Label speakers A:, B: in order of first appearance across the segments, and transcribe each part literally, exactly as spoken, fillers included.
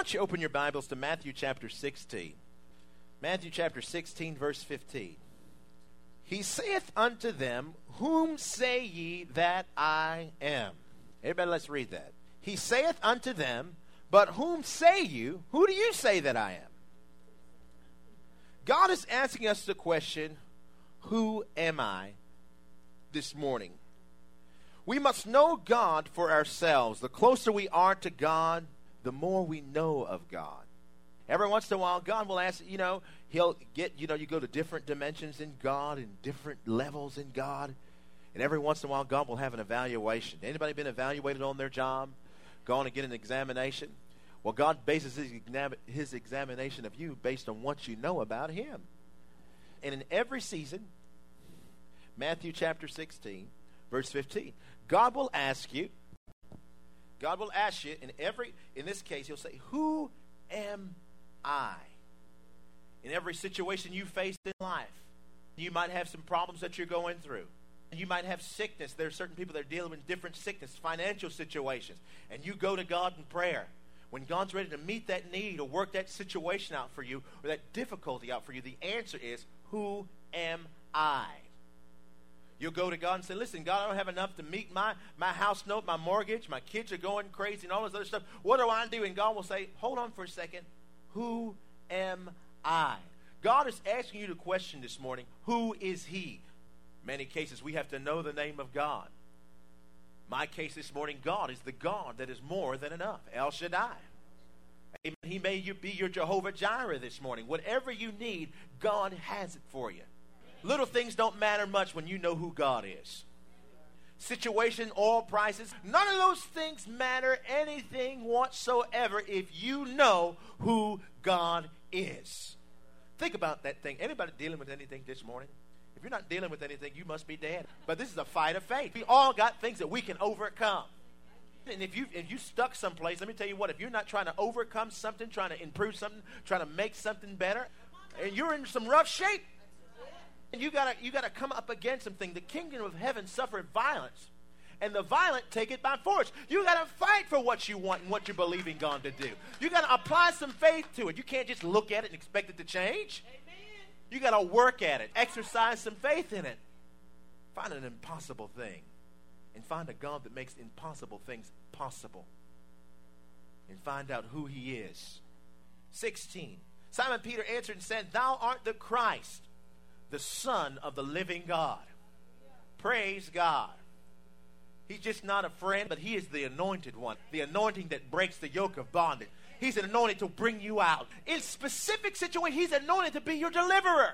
A: don't you open your Bibles to Matthew chapter sixteen. Matthew chapter sixteen, verse fifteen. He saith unto them, whom say ye that I am? Everybody, let's read that. He saith unto them, but whom say you? Who do you say that I am? God is asking us the question, who am I, this morning? We must know God for ourselves. The closer we are to God, the more we know of God. Every once in a while, God will ask, you know, he'll get, you know, you go to different dimensions in God and different levels in God. And every once in a while, God will have an evaluation. Anybody been evaluated on their job? Gone to get an examination? Well, God bases his, exam- his examination of you based on what you know about him. And in every season, Matthew chapter sixteen, verse fifteen, God will ask you, God will ask you in every, in this case, he'll say, who am I? In every situation you face in life, you might have some problems that you're going through. You might have sickness. There are certain people that are dealing with different sickness, financial situations. And you go to God in prayer. When God's ready to meet that need or work that situation out for you or that difficulty out for you, the answer is, who am I? You'll go to God and say, listen, God, I don't have enough to meet my, my house note, my mortgage. My kids are going crazy and all this other stuff. What do I do? And God will say, hold on for a second. Who am I? God is asking you the question this morning, who is he? Many cases we have to know the name of God. My case this morning, God is the God that is more than enough. El Shaddai. Amen. He may you be your Jehovah Jireh this morning. Whatever you need, God has it for you. Little things don't matter much when you know who God is. Situation, oil prices, none of those things matter anything whatsoever if you know who God is. Think about that thing. Anybody dealing with anything this morning? If you're not dealing with anything, you must be dead. But this is a fight of faith. We all got things that we can overcome. And if you if you stuck someplace, let me tell you what, if you're not trying to overcome something, trying to improve something, trying to make something better, and you're in some rough shape, and you gotta you gotta come up against something. The kingdom of heaven suffered violence, and the violent take it by force. You gotta fight for what you want and what you're believing God to do. You gotta apply some faith to it. You can't just look at it and expect it to change. You got to work at it. Exercise some faith in it. Find an impossible thing. And find a God that makes impossible things possible. And find out who he is. sixteen. Simon Peter answered and said, thou art the Christ, the Son of the living God. Praise God. He's just not a friend, but he is the anointed one. The anointing that breaks the yoke of bondage. He's anointed to bring you out. In specific situations, he's anointed to be your deliverer.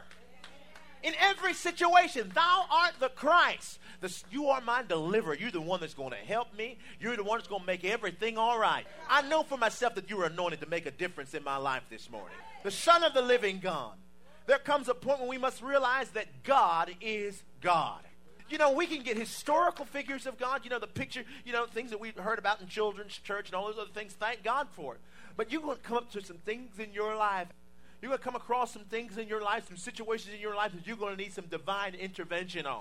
A: In every situation, thou art the Christ. The, you are my deliverer. You're the one that's going to help me. You're the one that's going to make everything all right. I know for myself that you are anointed to make a difference in my life this morning. The Son of the living God. There comes a point when we must realize that God is God. You know, we can get historical figures of God. You know, the picture, you know, things that we've heard about in children's church and all those other things. Thank God for it. But you're going to come up to some things in your life. You're going to come across some things in your life, some situations in your life that you're going to need some divine intervention on.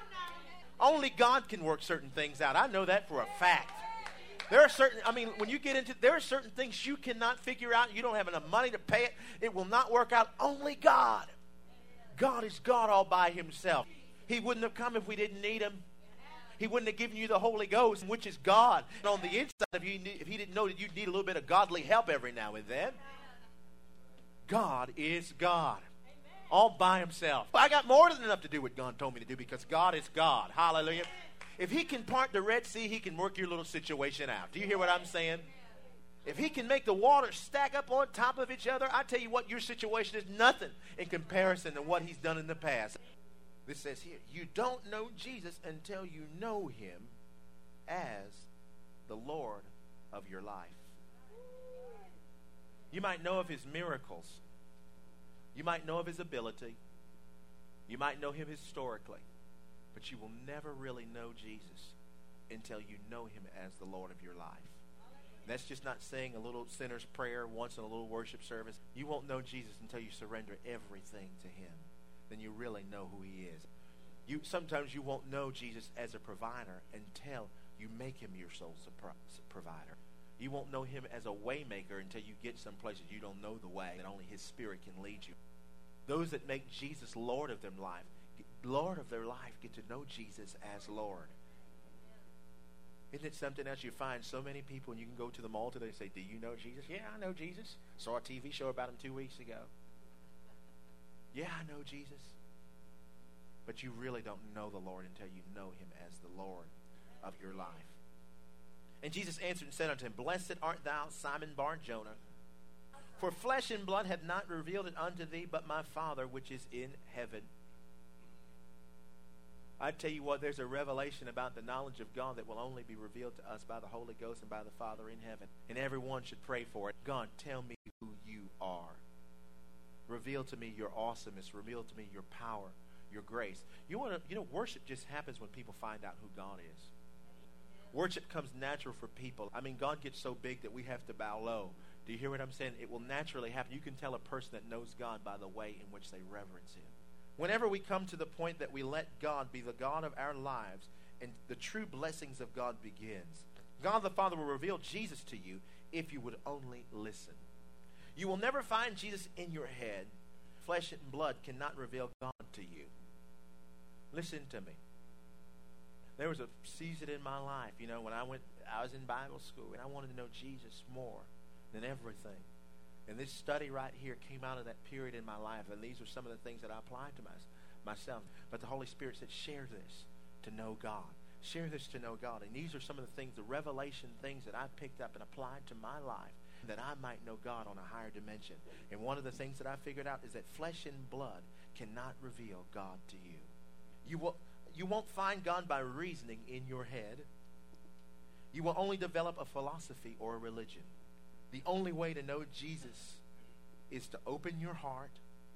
A: Only God can work certain things out. I know that for a fact. There are certain, I mean, when you get into, there are certain things you cannot figure out. You don't have enough money to pay it. It will not work out. Only God. God is God all by himself. He wouldn't have come if we didn't need him. He wouldn't have given you the Holy Ghost, which is God. And on the inside of you, if he didn't know that you'd need a little bit of godly help every now and then. God is God. All by himself. I got more than enough to do what God told me to do because God is God. Hallelujah. If he can part the Red Sea, he can work your little situation out. Do you hear what I'm saying? If he can make the water stack up on top of each other, I tell you what, your situation is nothing in comparison to what he's done in the past. This says here, you don't know Jesus until you know him as the Lord of your life. You might know of his miracles. You might know of his ability. You might know him historically. But you will never really know Jesus until you know him as the Lord of your life. That's just not saying a little sinner's prayer once in a little worship service. You won't know Jesus until you surrender everything to him. Then you really know who he is. You sometimes you won't know Jesus as a provider until you make him your sole provider. You won't know him as a way maker until you get some places you don't know the way, and only his Spirit can lead you. Those that make Jesus Lord of their life, Lord of their life, get to know Jesus as Lord. Isn't it something else? You find so many people, and you can go to the mall today and say, do you know Jesus? Yeah, I know Jesus. Saw a T V show about him two weeks ago. Yeah, I know Jesus. But you really don't know the Lord until you know him as the Lord of your life. And Jesus answered and said unto him, Blessed art thou, Simon Bar-Jonah, for flesh and blood hath not revealed it unto thee, but my Father which is in heaven. I tell you what, there's a revelation about the knowledge of God that will only be revealed to us by the Holy Ghost and by the Father in heaven. And everyone should pray for it. God, tell me who you are. Reveal to me your awesomeness. Reveal to me your power, your grace. You want to, you know, worship just happens when people find out who God is. Worship comes natural for people. I mean, God gets so big that we have to bow low. Do you hear what I'm saying? It will naturally happen. You can tell a person that knows God by the way in which they reverence him. Whenever we come to the point that we let God be the God of our lives, and the true blessings of God begins, God the Father will reveal Jesus to you if you would only listen. You will never find Jesus in your head. Flesh and blood cannot reveal God to you. Listen to me. There was a season in my life, you know, when I went, I was in Bible school, and I wanted to know Jesus more than everything. And this study right here came out of that period in my life, and these are some of the things that I applied to my, myself. But the Holy Spirit said, share this to know God. Share this to know God. And these are some of the things, the revelation things that I picked up and applied to my life, that I might know God on a higher dimension. And one of the things that I figured out is that flesh and blood cannot reveal God to you. You will, you won't find God by reasoning in your head. You will only develop a philosophy or a religion. The only way to know Jesus is to open your heart,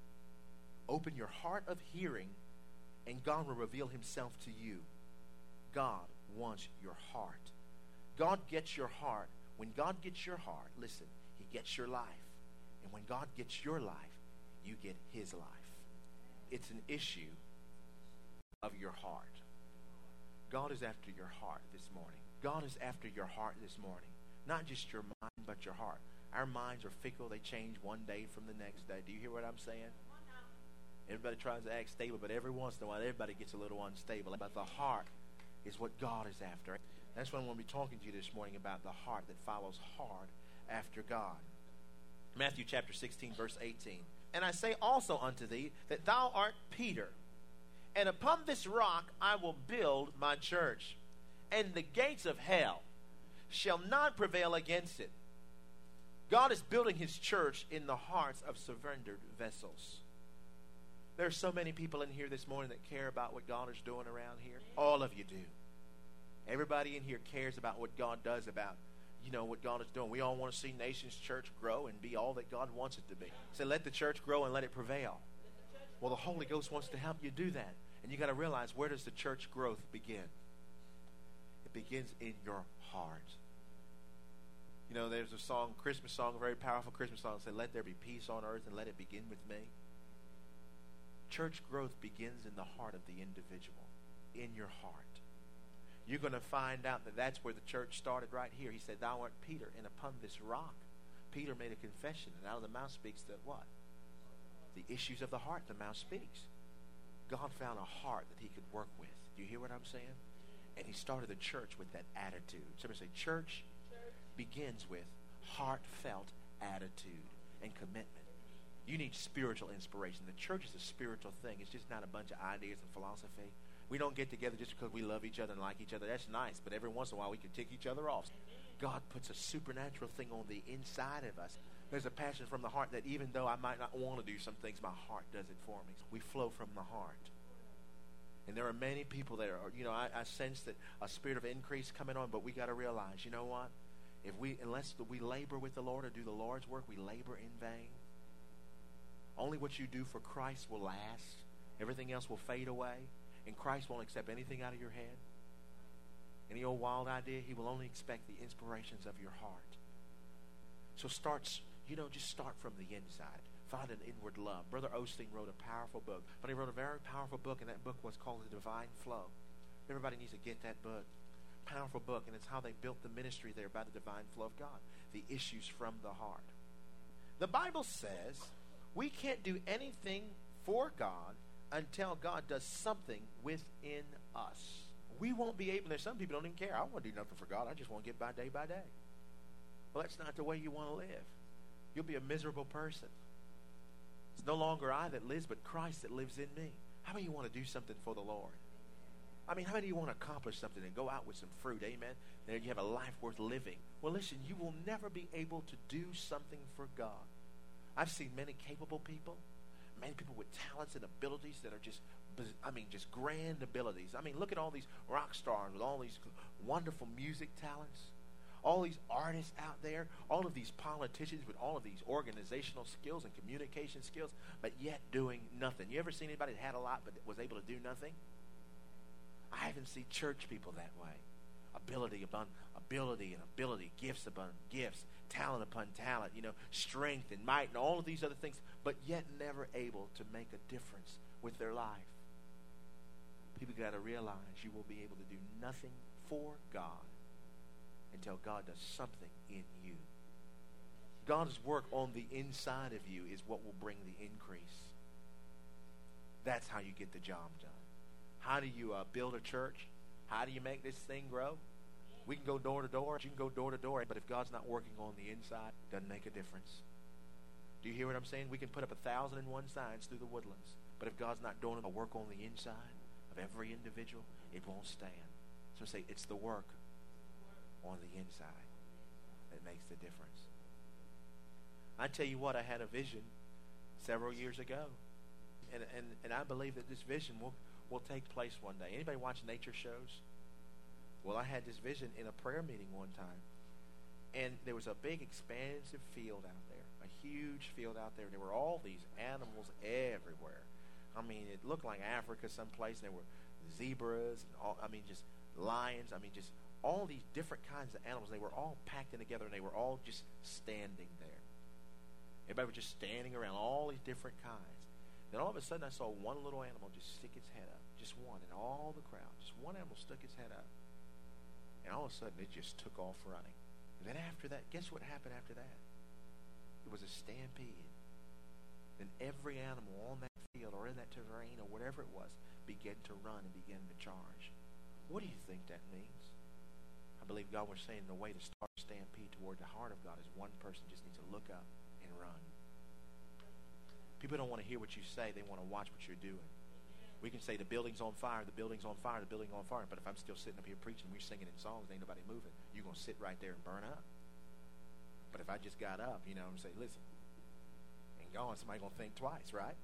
A: open your heart of hearing, and God will reveal himself to you. God wants your heart. God gets your heart. When God gets your heart, listen, he gets your life. And when God gets your life, you get his life. It's an issue of your heart. God is after your heart this morning. God is after your heart this morning. Not just your mind, but your heart. Our minds are fickle. They change one day from the next day. Do you hear what I'm saying? Everybody tries to act stable, but every once in a while, everybody gets a little unstable. But the heart is what God is after. That's what I'm going to be talking to you this morning about, the heart that follows hard after God. Matthew chapter sixteen, verse eighteen. And I say also unto thee that thou art Peter, and upon this rock I will build my church, and the gates of hell shall not prevail against it. God is building his church in the hearts of surrendered vessels. There are so many people in here this morning that care about what God is doing around here. All of you do. Everybody in here cares about what God does about, you know, what God is doing. We all want to see Nations Church grow and be all that God wants it to be. So let the church grow and let it prevail. Well, the Holy Ghost wants to help you do that. And you got to realize, where does the church growth begin? It begins in your heart. You know, there's a song, Christmas song, a very powerful Christmas song, that said, let there be peace on earth and let it begin with me. Church growth begins in the heart of the individual, in your heart. You're going to find out that that's where the church started right here. He said, thou art Peter, and upon this rock. Peter made a confession, and out of the mouth speaks the what? The issues of the heart, the mouth speaks. God found a heart that he could work with. Do you hear what I'm saying? And he started the church with that attitude. Somebody say, church begins with heartfelt attitude and commitment. You need spiritual inspiration. The church is a spiritual thing. It's just not a bunch of ideas and philosophy. We don't get together just because we love each other and like each other. That's nice, but every once in a while we can tick each other off. God puts a supernatural thing on the inside of us. There's a passion from the heart that even though I might not want to do some things, my heart does it for me. We flow from the heart. And there are many people that are, you know, I, I sense that a spirit of increase coming on, but we got to realize, you know what? If we, unless we labor with the Lord or do the Lord's work, we labor in vain. Only what you do for Christ will last. Everything else will fade away. And Christ won't accept anything out of your head. Any old wild idea, he will only expect the inspirations of your heart. So start, you know, just start from the inside. Find an inward love. Brother Osteen wrote a powerful book. But he wrote a very powerful book, and that book was called The Divine Flow. Everybody needs to get that book. Powerful book, and it's how they built the ministry there by the divine flow of God. The Issues from the Heart. The Bible says we can't do anything for God until God does something within us. We won't be able, there's some people don't even care. I don't want to do nothing for God. I just want to get by day by day. Well, that's not the way you want to live. You'll be a miserable person. It's no longer I that lives, but Christ that lives in me. How many of you want to do something for the Lord? I mean, how many of you want to accomplish something and go out with some fruit? Amen. There you have a life worth living. Well, listen, you will never be able to do something for God. I've seen many capable people, many people with talents and abilities that are just, I mean, just grand abilities. I mean, look at all these rock stars with all these wonderful music talents, all these artists out there, all of these politicians with all of these organizational skills and communication skills, but yet doing nothing. You ever seen anybody that had a lot but was able to do nothing? I haven't seen church people that way. Ability upon ability and ability, gifts upon gifts, talent upon talent, you know, strength and might and all of these other things, but yet never able to make a difference with their life. People got to realize you will be able to do nothing for God until God does something in you. God's work on the inside of you is what will bring the increase. That's how you get the job done. How do you uh, build a church? How do you make this thing grow? We can go door to door. You can go door to door. But if God's not working on the inside, it doesn't make a difference. Do you hear what I'm saying? We can put up a thousand and one signs through the woodlands. But if God's not doing a work on the inside of every individual, it won't stand. So say it's the work on the inside that makes the difference. I tell you what, I had a vision several years ago. And, and, and I believe that this vision will... will take place one day. Anybody watch nature shows? Well, I had this vision in a prayer meeting one time, and there was a big expansive field out there, a huge field out there, and there were all these animals everywhere. I mean, it looked like Africa someplace, and there were zebras, and all, I mean, just lions, I mean, just all these different kinds of animals. They were all packed in together, and they were all just standing there. Everybody was just standing around, all these different kinds. Then all of a sudden I saw one little animal just stick its head up. Just one in all the crowd. Just one animal stuck its head up. And all of a sudden it just took off running. And then after that, guess what happened after that? It was a stampede. Then every animal on that field or in that terrain or whatever it was began to run and began to charge. What do you think that means? I believe God was saying the way to start a stampede toward the heart of God is one person just needs to look up and run. People don't want to hear what you say. They want to watch what you're doing. We can say the building's on fire, the building's on fire, the building's on fire. But if I'm still sitting up here preaching, we're singing in songs, ain't nobody moving, you're going to sit right there and burn up. But if I just got up, you know, and say, listen, and gone, somebody's going to think twice, right?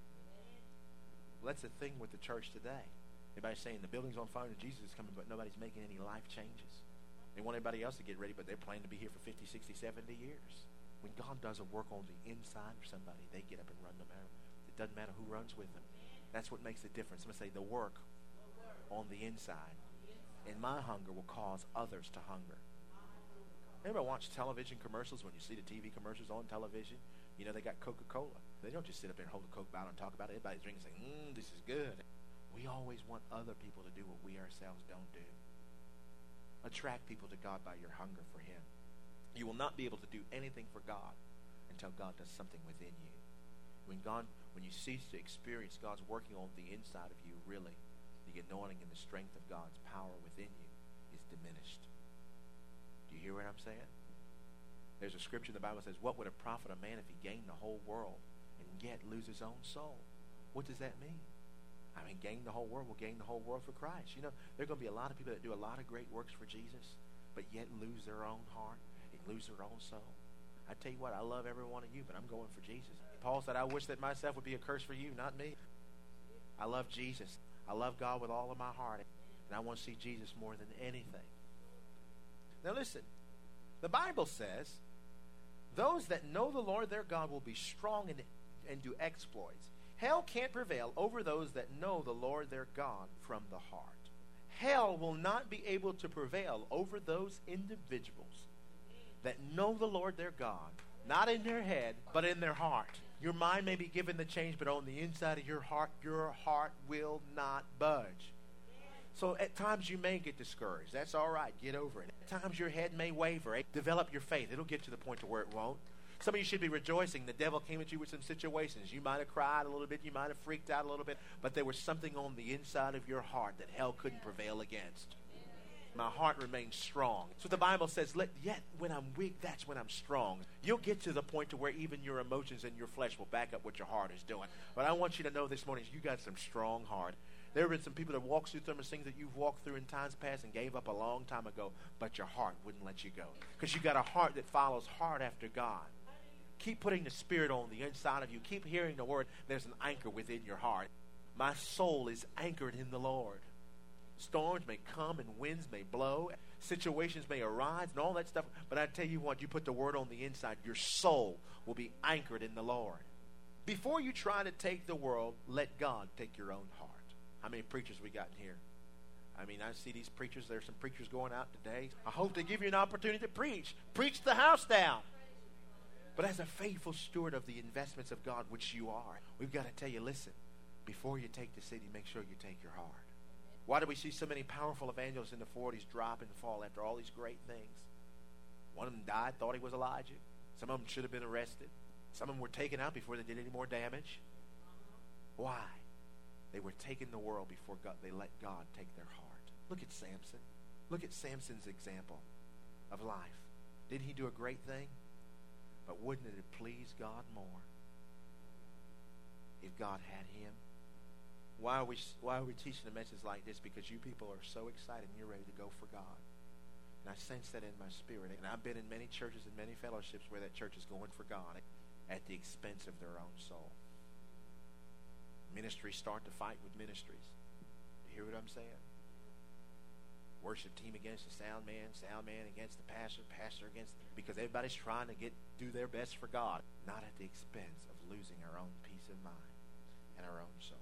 A: Well, that's the thing with the church today. Everybody's saying the building's on fire and Jesus is coming, but nobody's making any life changes. They want everybody else to get ready, but they're planning to be here for fifty, sixty, seventy years. When God does a work on the inside of somebody, they get up and run them out. It doesn't matter who runs with them. That's what makes the difference. I'm going to say the work on the inside. And my hunger will cause others to hunger. Anybody watch television commercials? When you see the T V commercials on television, you know they got Coca-Cola. They don't just sit up there and hold a Coke bottle and talk about it. Everybody's drinking and saying, mmm, this is good. We always want other people to do what we ourselves don't do. Attract people to God by your hunger for Him. You will not be able to do anything for God until God does something within you. When God, when you cease to experience God's working on the inside of you, really, the anointing and the strength of God's power within you is diminished. Do you hear what I'm saying? There's a scripture in the Bible that says, what would it profit a man if he gained the whole world and yet lose his own soul? What does that mean? I mean, gain the whole world will gain the whole world for Christ. You know, there are going to be a lot of people that do a lot of great works for Jesus, but yet lose their own heart. Lose their own soul. I tell you what, I love every one of you, but I'm going for Jesus. Paul said, I wish that myself would be a curse for you, not me. I love Jesus. I love God with all of my heart, and I want to see Jesus more than anything. Now listen, the Bible says, those that know the Lord their God will be strong and, and do exploits. Hell can't prevail over those that know the Lord their God from the heart. Hell will not be able to prevail over those individuals that know the Lord their God, not in their head, but in their heart. Your mind may be given the change, but on the inside of your heart, your heart will not budge. So at times you may get discouraged. That's all right. Get over it. At times your head may waver. Develop your faith. It'll get to the point to where it won't. Some of you should be rejoicing. The devil came at you with some situations. You might have cried a little bit. You might have freaked out a little bit. But there was something on the inside of your heart that hell couldn't prevail against. My heart remains strong. So the Bible says, "Let yet when I'm weak, that's when I'm strong." You'll get to the point to where even your emotions and your flesh will back up what your heart is doing. But I want you to know this morning, you got some strong heart. There have been some people that walked through some things that you've walked through in times past and gave up a long time ago, but your heart wouldn't let you go. Because you got a heart that follows hard after God. Keep putting the Spirit on the inside of you. Keep hearing the Word. There's an anchor within your heart. My soul is anchored in the Lord. Storms may come and winds may blow. Situations may arise and all that stuff. But I tell you what, you put the Word on the inside, your soul will be anchored in the Lord. Before you try to take the world, let God take your own heart. How many preachers we got in here? I mean, I see these preachers. There's some preachers going out today. I hope they give you an opportunity to preach. Preach the house down. But as a faithful steward of the investments of God, which you are, we've got to tell you, listen, before you take the city, make sure you take your heart. Why do we see so many powerful evangelists in the forties drop and fall after all these great things? One of them died, thought he was Elijah. Some of them should have been arrested. Some of them were taken out before they did any more damage. Why? They were taking the world before God. They let God take their heart. Look at Samson. Look at Samson's example of life. Didn't he do a great thing? But wouldn't it have pleased God more if God had him? Why are we why are we teaching a message like this? Because you people are so excited and you're ready to go for God. And I sense that in my spirit. And I've been in many churches and many fellowships where that church is going for God at the expense of their own soul. Ministries start to fight with ministries. You hear what I'm saying? Worship team against the sound man, sound man against the pastor, pastor against the, because everybody's trying to get do their best for God, not at the expense of losing our own peace of mind and our own soul.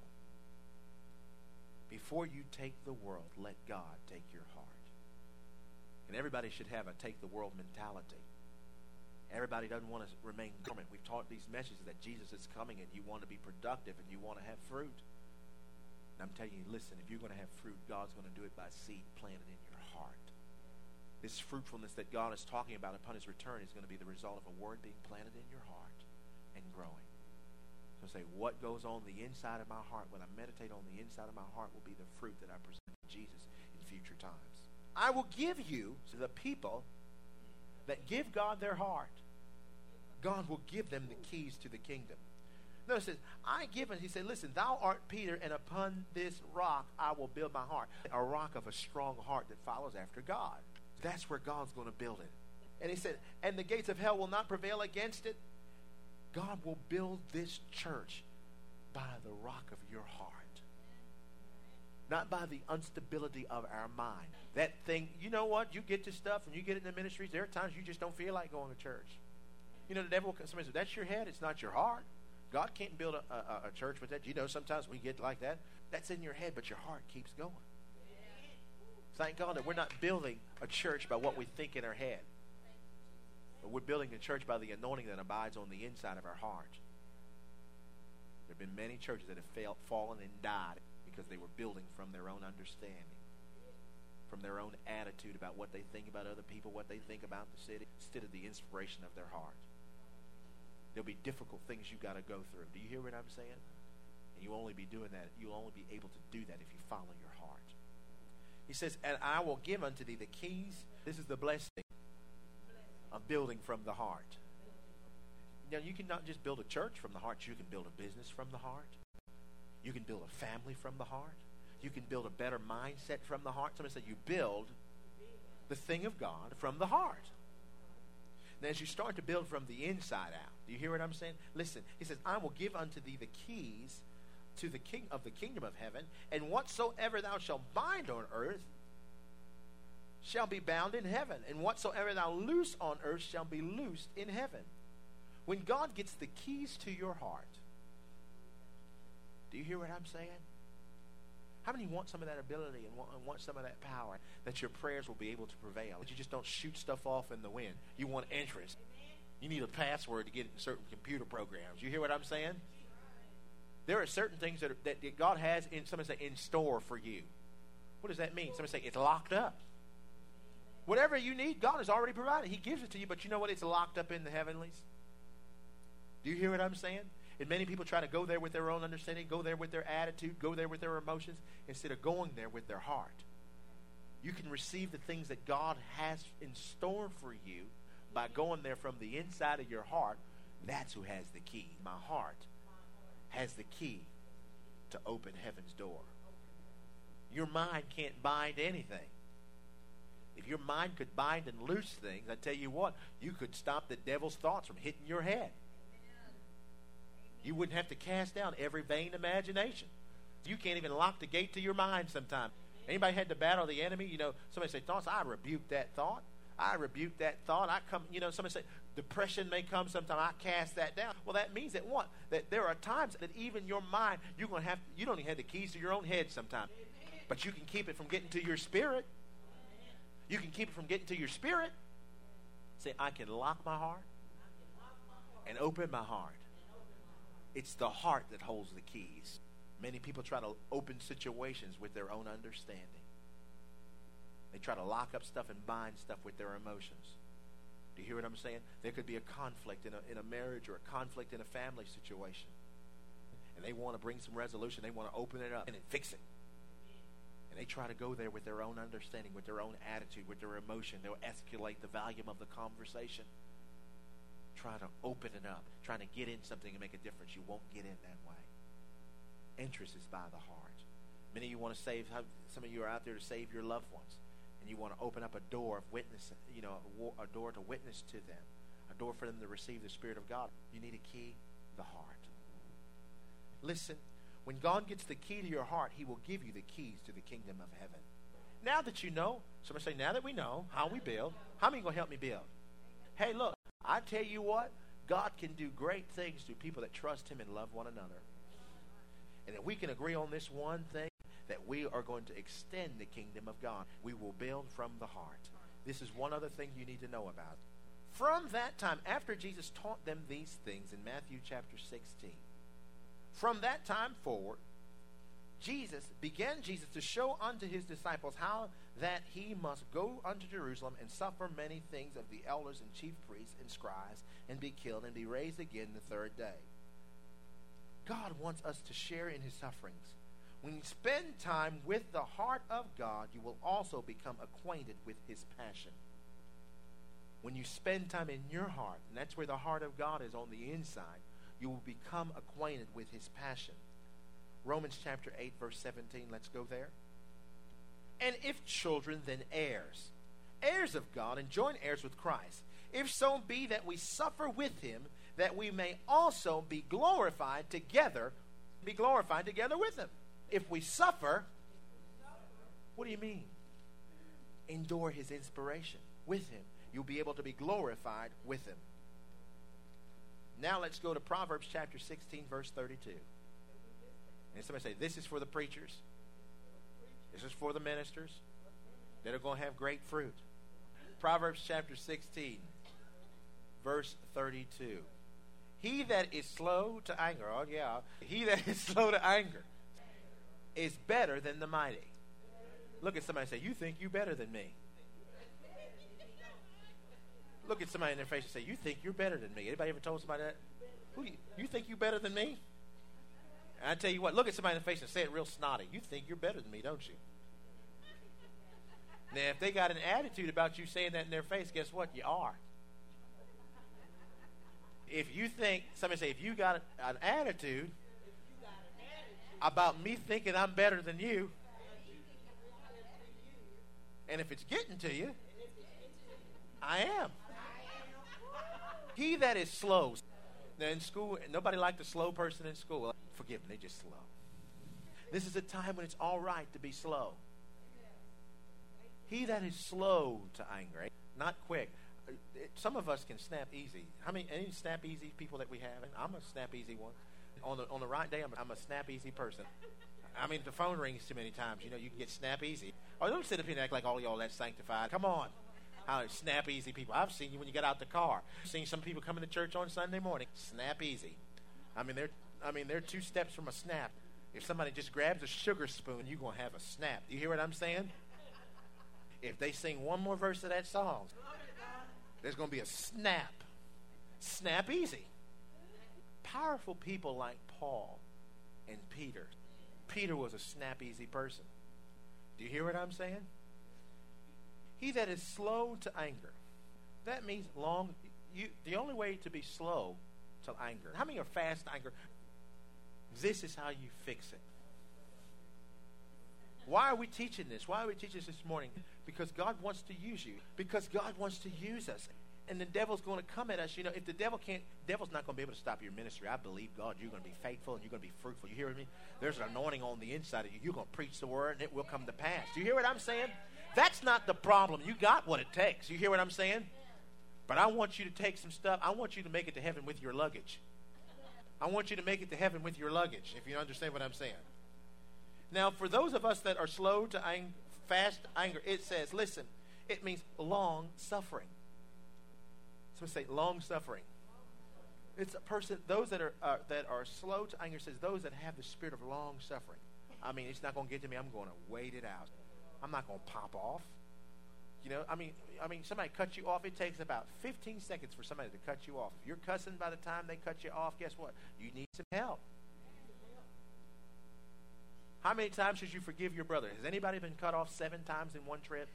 A: Before you take the world, let God take your heart. And everybody should have a take the world mentality. Everybody doesn't want to remain dormant. We've taught these messages that Jesus is coming and you want to be productive and you want to have fruit. And I'm telling you, listen, if you're going to have fruit, God's going to do it by seed planted in your heart. This fruitfulness that God is talking about upon his return is going to be the result of a word being planted in your heart and growing. So say, what goes on the inside of my heart, when I meditate on the inside of my heart, will be the fruit that I present to Jesus in future times. I will give you to the people that give God their heart. God will give them the keys to the kingdom. No, it says, I give it. He said, listen, thou art Peter, and upon this rock I will build my heart. A rock of a strong heart that follows after God. That's where God's going to build it. And he said, and the gates of hell will not prevail against it. God will build this church by the rock of your heart. Not by the instability of our mind. That thing, you know what? You get this stuff and you get it in the ministries. There are times you just don't feel like going to church. You know, the devil, somebody says, that's your head, it's not your heart. God can't build a, a, a church with that. You know, sometimes we get like that. That's in your head, but your heart keeps going. Thank God that we're not building a church by what we think in our head. But we're building a church by the anointing that abides on the inside of our heart. There have been many churches that have failed, fallen, and died because they were building from their own understanding, from their own attitude about what they think about other people, what they think about the city, instead of the inspiration of their heart. There'll be difficult things you got to go through. Do you hear what I'm saying? And you'll only be doing that. You'll only be able to do that if you follow your heart. He says, and I will give unto thee the keys. This is the blessing of building from the heart. Now, you can not just build a church from the heart. You can build a business from the heart. You can build a family from the heart. You can build a better mindset from the heart. Somebody said you build the thing of God from the heart. Now, as you start to build from the inside out, do you hear what I'm saying? Listen, he says, I will give unto thee the keys to the king of the kingdom of heaven, and whatsoever thou shalt bind on earth shall be bound in heaven, and whatsoever thou loose on earth shall be loosed in heaven. When God gets the keys to your heart, do you hear what I'm saying? How many want some of that ability and want, and want some of that power, that your prayers will be able to prevail, that you just don't shoot stuff off in the wind? You want interest. You need a password to get in certain computer programs. You hear what I'm saying? There are certain things that, are, that God has in, somebody say, in store for you. What does that mean? Somebody say, it's locked up. Whatever you need, God has already provided. He gives it to you, but you know what? It's locked up in the heavenlies. Do you hear what I'm saying? And many people try to go there with their own understanding, go there with their attitude, go there with their emotions, instead of going there with their heart. You can receive the things that God has in store for you by going there from the inside of your heart. That's who has the key. My heart has the key to open heaven's door. Your mind can't bind anything. If your mind could bind and loose things, I tell you what, you could stop the devil's thoughts from hitting your head. You wouldn't have to cast down every vain imagination. You can't even lock the gate to your mind sometimes. Anybody had to battle the enemy? You know, somebody say, thoughts, I rebuke that thought. I rebuke that thought. I come, you know, somebody say, depression may come sometime. I cast that down. Well, that means that what? That there are times that even your mind, you're going to have, you don't even have the keys to your own head sometimes. But you can keep it from getting to your spirit. You can keep it from getting to your spirit. Say, I can lock my heart and open my heart. It's the heart that holds the keys. Many people try to open situations with their own understanding. They try to lock up stuff and bind stuff with their emotions. Do you hear what I'm saying? There could be a conflict in a, in a marriage or a conflict in a family situation. And they want to bring some resolution. They want to open it up and then fix it. And they try to go there with their own understanding, with their own attitude, with their emotion. They'll escalate the volume of the conversation. Trying to open it up, trying to get in something and make a difference. You won't get in that way. Interest is by the heart. Many of you want to save, some of you are out there to save your loved ones. And you want to open up a door of witness, you know, a, a door to witness to them. A door for them to receive the Spirit of God. You need a key, the heart. Listen, when God gets the key to your heart, He will give you the keys to the kingdom of heaven. Now that you know, somebody say, now that we know how we build, how many going to help me build? Hey, look, I tell you what, God can do great things to people that trust Him and love one another. And if we can agree on this one thing, that we are going to extend the kingdom of God. We will build from the heart. This is one other thing you need to know about. From that time, after Jesus taught them these things in Matthew chapter sixteen, from that time forward, Jesus began Jesus to show unto His disciples how that He must go unto Jerusalem and suffer many things of the elders and chief priests and scribes, and be killed and be raised again the third day. God wants us to share in His sufferings. When you spend time with the heart of God, you will also become acquainted with His passion. When you spend time in your heart, and that's where the heart of God is on the inside, you will become acquainted with His passion. Romans chapter eight, verse seventeen, let's go there. And if children, then heirs, heirs of God, and joint heirs with Christ, if so be that we suffer with Him, that we may also be glorified together, be glorified together with Him. If we suffer, what do you mean? Endure His inspiration with Him. You'll be able to be glorified with Him. Now let's go to Proverbs chapter sixteen, verse thirty-two. And somebody say, this is for the preachers. This is for the ministers that are going to have great fruit. Proverbs chapter sixteen, verse thirty-two. He that is slow to anger, oh yeah, he that is slow to anger is better than the mighty. Look at somebody and say, you think you better than me. Look at somebody in their face and say, you think you're better than me. Anybody ever told somebody that? Who you, you think you better than me? And I tell you what, look at somebody in the face and say it real snotty. You think you're better than me, don't you? Now, if they got an attitude about you saying that in their face, guess what? You are. If you think, somebody say, if you got an attitude about me thinking I'm better than you, and if it's getting to you, I am. He that is slow. Now in school, nobody liked a slow person in school. Forgive them, they're just slow. This is a time when it's all right to be slow. He that is slow to anger, not quick. Some of us can snap easy. How many any snap easy people that we have? I'm a snap easy one. On the on the right day, I'm a, I'm a snap easy person. I mean, if the phone rings too many times, you know, you can get snap easy. Oh, don't sit up here and act like all y'all that sanctified. Come on. How snap easy people. I've seen you when you get out the car. I've seen some people coming to church on Sunday morning. Snap easy. I mean, they're I mean they're two steps from a snap. If somebody just grabs a sugar spoon, you're going to have a snap. Do you hear what I'm saying? If they sing one more verse of that song, there's going to be a snap. Snap easy. Powerful people like Paul and Peter. Peter was a snap easy person. Do you hear what I'm saying? He that is slow to anger. That means long. You, the only way to be slow to anger. How many are fast to anger? This is how you fix it. Why are we teaching this? Why are we teaching this this morning? Because God wants to use you. Because God wants to use us. And the devil's going to come at us. You know, if the devil can't, devil's not going to be able to stop your ministry. I believe God, you're going to be faithful and you're going to be fruitful. You hear me? There's an anointing on the inside of you. You're going to preach the word and it will come to pass. Do you hear what I'm saying? That's not the problem. You got what it takes. You hear what I'm saying? But I want you to take some stuff. I want you to make it to heaven with your luggage. I want you to make it to heaven with your luggage, if you understand what I'm saying. Now, for those of us that are slow to ang- fast anger, it says, listen, it means long suffering. So say long suffering. It's a person, those that are uh, that are slow to anger says those that have the spirit of long suffering. I mean, it's not going to get to me. I'm going to wait it out. I'm not going to pop off. You know, I mean, I mean, somebody cuts you off. It takes about fifteen seconds for somebody to cut you off. If you're cussing by the time they cut you off, guess what? You need some help. How many times should you forgive your brother? Has anybody been cut off seven times in one trip?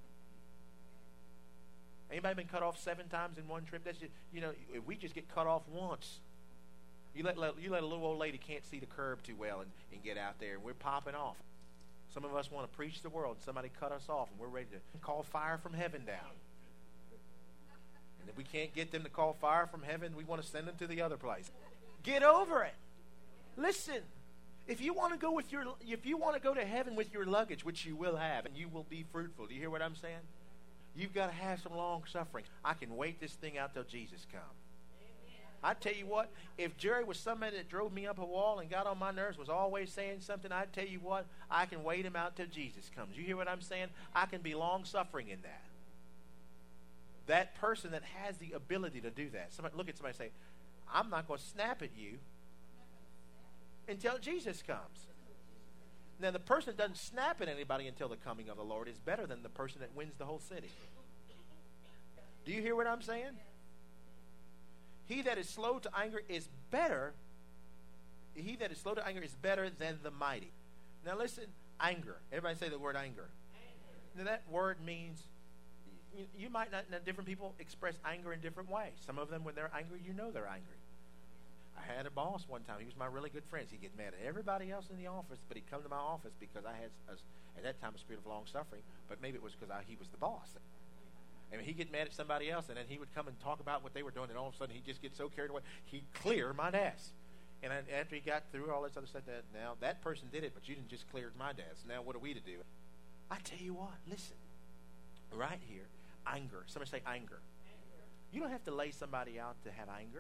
A: Anybody been cut off seven times in one trip? That's just, you know, if we just get cut off once, you let, let you let a little old lady can't see the curb too well and, and get out there, and we're popping off. Some of us want to preach the world. Somebody cut us off, and we're ready to call fire from heaven down. And if we can't get them to call fire from heaven, we want to send them to the other place. Get over it. Listen, if you want to go with your, if you want to go to heaven with your luggage, which you will have, and you will be fruitful. Do you hear what I'm saying? You've got to have some long suffering. I can wait this thing out till Jesus comes. I tell you what, if Jerry was somebody that drove me up a wall and got on my nerves, was always saying something, I tell you what, I can wait him out till Jesus comes. You hear what I'm saying? I can be long-suffering in that. That person that has the ability to do that. Somebody look at somebody and say, I'm not going to snap at you until Jesus comes. Now, the person that doesn't snap at anybody until the coming of the Lord is better than the person that wins the whole city. Do you hear what I'm saying? He that is slow to anger is better. He that is slow to anger is better than the mighty. Now listen, anger. Everybody say the word anger. Anger. Now that word means, you, you might not, now different people express anger in different ways. Some of them, when they're angry, you know they're angry. I had a boss one time. He was my really good friend. He'd get mad at everybody else in the office, but he'd come to my office because I had, a, at that time, a spirit of long suffering. But maybe it was because I, he was the boss. And he'd get mad at somebody else, and then he would come and talk about what they were doing, and all of a sudden he'd just get so carried away, he'd clear my desk. And I, after he got through all this other stuff, that now that person did it, but you didn't just clear my desk. Now what are we to do? I tell you what, listen, right here, anger. Somebody say anger. Anger. You don't have to lay somebody out to have anger.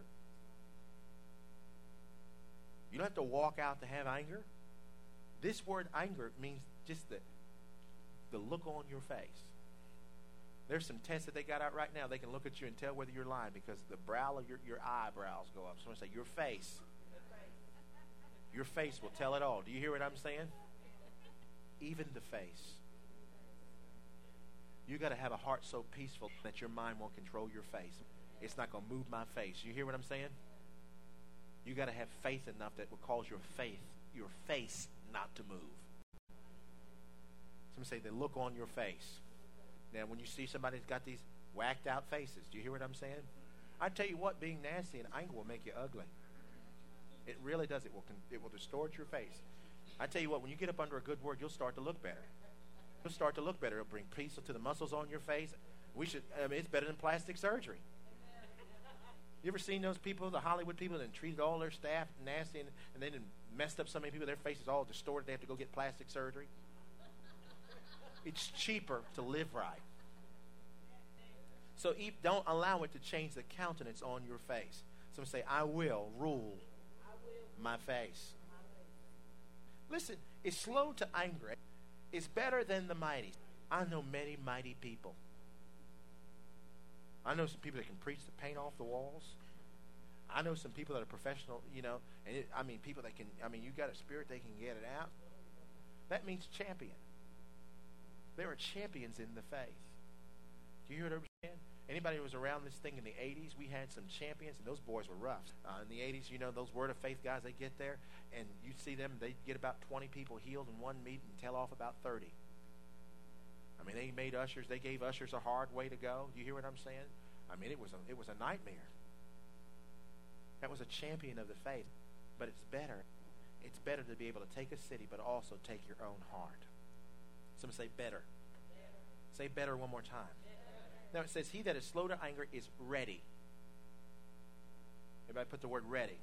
A: You don't have to walk out to have anger. This word anger means just the, the look on your face. There's some tests that they got out right now. They can look at you and tell whether you're lying because the brow of your, your eyebrows go up. Someone say, your face. Your face will tell it all. Do you hear what I'm saying? Even the face. You got to have a heart so peaceful that your mind won't control your face. It's not going to move my face. You hear what I'm saying? You got to have faith enough that will cause your faith, your face not to move. Someone say, the look on your face. Now, when you see somebody that's got these whacked out faces, do you hear what I'm saying? I tell you what, being nasty and anger will make you ugly. It really does. It will it will distort your face. I tell you what, when you get up under a good word, you'll start to look better. You'll start to look better. It'll bring peace to the muscles on your face. We should. I mean, it's better than plastic surgery. You ever seen those people, the Hollywood people, that treated all their staff nasty, and, and they didn't messed up so many people? Their faces all distorted. They have to go get plastic surgery. It's cheaper to live right. So don't allow it to change the countenance on your face. Someone say, I will rule my face. Listen, it's slow to anger. It's better than the mighty. I know many mighty people. I know some people that can preach the paint off the walls. I know some people that are professional, you know, and it, I mean, people that can, I mean, you got a spirit, they can get it out. That means champion. There are champions in the faith. Do you hear what I'm saying? Anybody who was around this thing in the eighties, we had some champions, and those boys were rough. Uh, in the eighties, you know, those Word of Faith guys, they get there, and you see them, they get about twenty people healed in one meeting and tell off about thirty. I mean, they made ushers, they gave ushers a hard way to go. Do you hear what I'm saying? I mean, it was a, it was a nightmare. That was a champion of the faith. But it's better. It's better to be able to take a city, but also take your own heart. Someone say better. better. Say better one more time. Better. Now it says, he that is slow to anger is ready. Everybody put the word ready.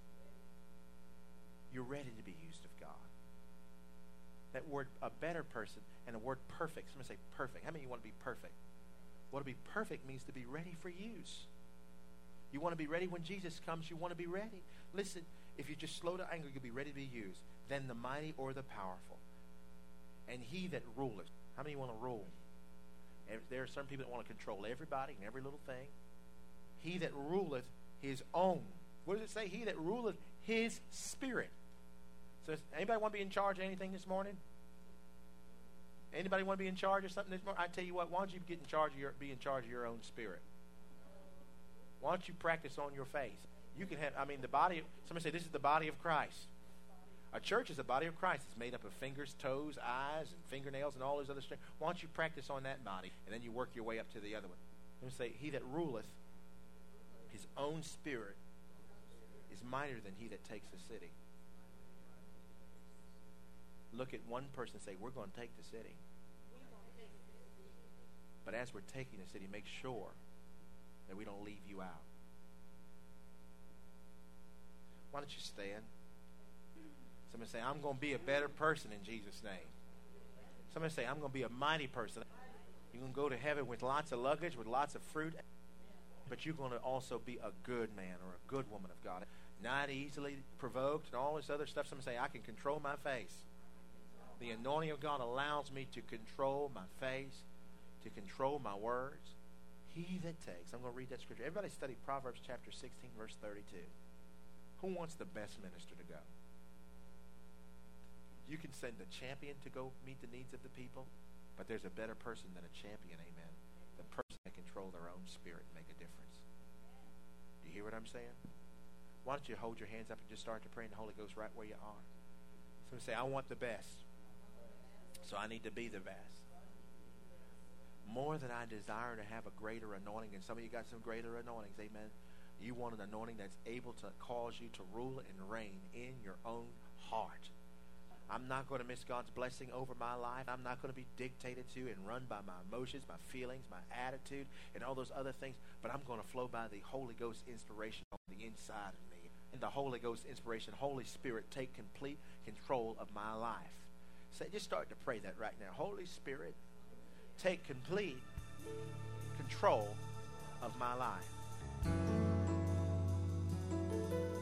A: You're ready to be used of God. That word, a better person, and a word perfect. Someone say perfect. How many of you want to be perfect? Well, to be perfect means to be ready for use. You want to be ready when Jesus comes. You want to be ready. Listen, if you're just slow to anger, you'll be ready to be used. Then the mighty or the powerful. And he that ruleth. How many want to rule? There are some people that want to control everybody and every little thing. He that ruleth his own. What does it say? He that ruleth his spirit. So anybody want to be in charge of anything this morning? Anybody want to be in charge of something this morning? I tell you what, why don't you get in charge of your, be in charge of your own spirit? Why don't you practice on your faith? You can have, I mean, the body, somebody say, this is the body of Christ. A church is the body of Christ. It's made up of fingers, toes, eyes, and fingernails, and all those other stuff. Why don't you practice on that body, and then you work your way up to the other one. Let me say, he that ruleth his own spirit is mightier than he that takes the city. Look at one person and say, we're going to take the city. But as we're taking the city, make sure that we don't leave you out. Why don't you stand? Somebody say, I'm going to be a better person in Jesus' name. Somebody say, I'm going to be a mighty person. You're going to go to heaven with lots of luggage, with lots of fruit, but you're going to also be a good man or a good woman of God. Not easily provoked and all this other stuff. Somebody say, I can control my face. The anointing of God allows me to control my face, to control my words. He that takes. I'm going to read that scripture. Everybody study Proverbs chapter sixteen, verse thirty-two. Who wants the best minister to go? You can send a champion to go meet the needs of the people, but there's a better person than a champion, amen. The person that control their own spirit and make a difference. Do you hear what I'm saying? Why don't you hold your hands up and just start to pray in the Holy Ghost right where you are? Somebody say, I want the best. So I need to be the best. More than I desire to have a greater anointing, and some of you got some greater anointings, amen. You want an anointing that's able to cause you to rule and reign in your own heart. I'm not going to miss God's blessing over my life. I'm not going to be dictated to and run by my emotions, my feelings, my attitude, and all those other things, but I'm going to flow by the Holy Ghost inspiration on the inside of me. And the Holy Ghost inspiration, Holy Spirit, take complete control of my life. So just start to pray that right now. Holy Spirit, take complete control of my life.